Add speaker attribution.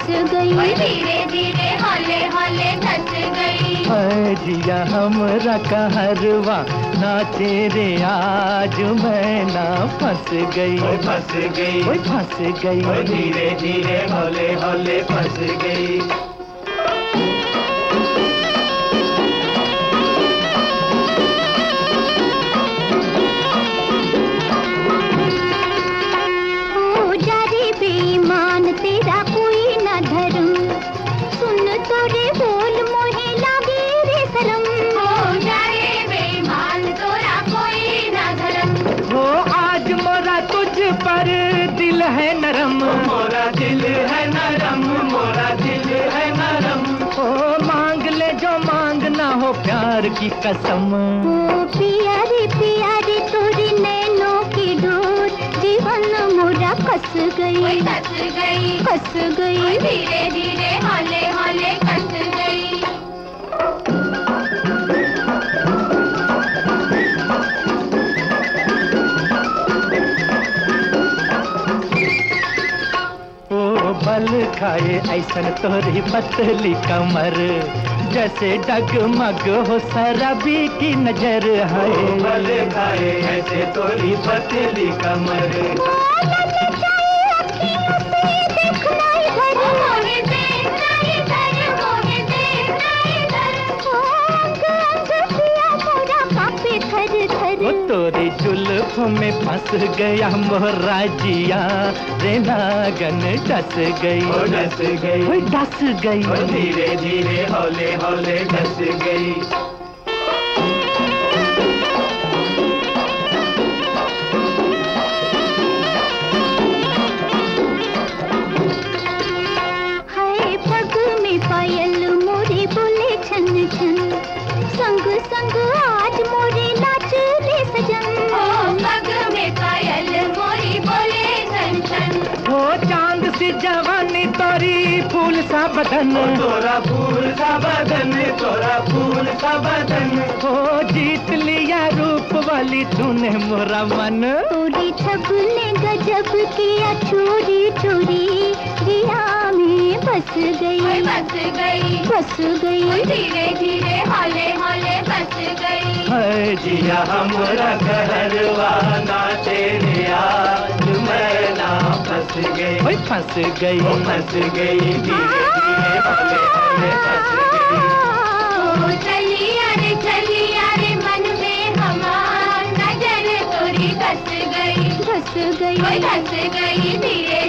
Speaker 1: गई, धीरे धीरे हौले हौले धस गई।
Speaker 2: है जिया हमरा कहरवा नाचे रे आज मैं ना फंस गई,
Speaker 3: फंस गई,
Speaker 2: फंस गई,
Speaker 3: धीरे धीरे हौले हौले फंस गई।
Speaker 1: तेरा कोई न धर्म, सुन तोरे बोल मोहे लागे रे शरम। हो जा रे बेईमान तोरा कोई न धर्म।
Speaker 2: हो आज मोरा तुझ पर दिल है नरम,
Speaker 3: मोरा दिल है नरम, मोरा दिल है नरम।
Speaker 2: हो मांग ले जो मांगना हो प्यार की कसम।
Speaker 1: ओ प्यारी प्यारी तोरी नैनों की डोर जीवन मोरा कस गई, कस गई, कस गई, धीरे धीरे हौले हौले कस गई।
Speaker 2: ओ बल खाए ऐसन तोरी पतली कमर, जैसे डगमग हो शराबी की नजर है।
Speaker 3: बल खाए ऐसे तोरी पतली कमर,
Speaker 2: तोरी जुल्फ में फंस गया मोरा जिया रे नागन डस गई,
Speaker 3: डस गई,
Speaker 2: डस गई,
Speaker 3: धीरे धीरे हौले हौले डस गई।
Speaker 1: हाय पग में पायल मोरे बोले छन छन, संग संग आज मोरे नाच रे सजन। ओ पग में पायल मोरी बोले छन छन,
Speaker 2: हो चांद सी जवानी तोरी फूल सा बदन,
Speaker 3: तोरा फूल सा बदन, तोरा फूल सा बदन।
Speaker 2: हो जीत लिया रूप वाली तूने मोरा मन।
Speaker 1: तोरी छब ने गजब किया चोरी चोरी, जिया में बस गई, बस गई, बस गई, धीरे धीरे हौले हौले बस गई।
Speaker 2: है
Speaker 3: जिया हमरा कहरवा नाचे रे आज मैं ना फंस गई,
Speaker 2: फंस गई,
Speaker 3: फंस गई, धीरे धीरे हौले हौले फंस गई।
Speaker 1: चलिया रे मन में हमार नजर तोरी धस गई, धस गई, धस गई, धीरे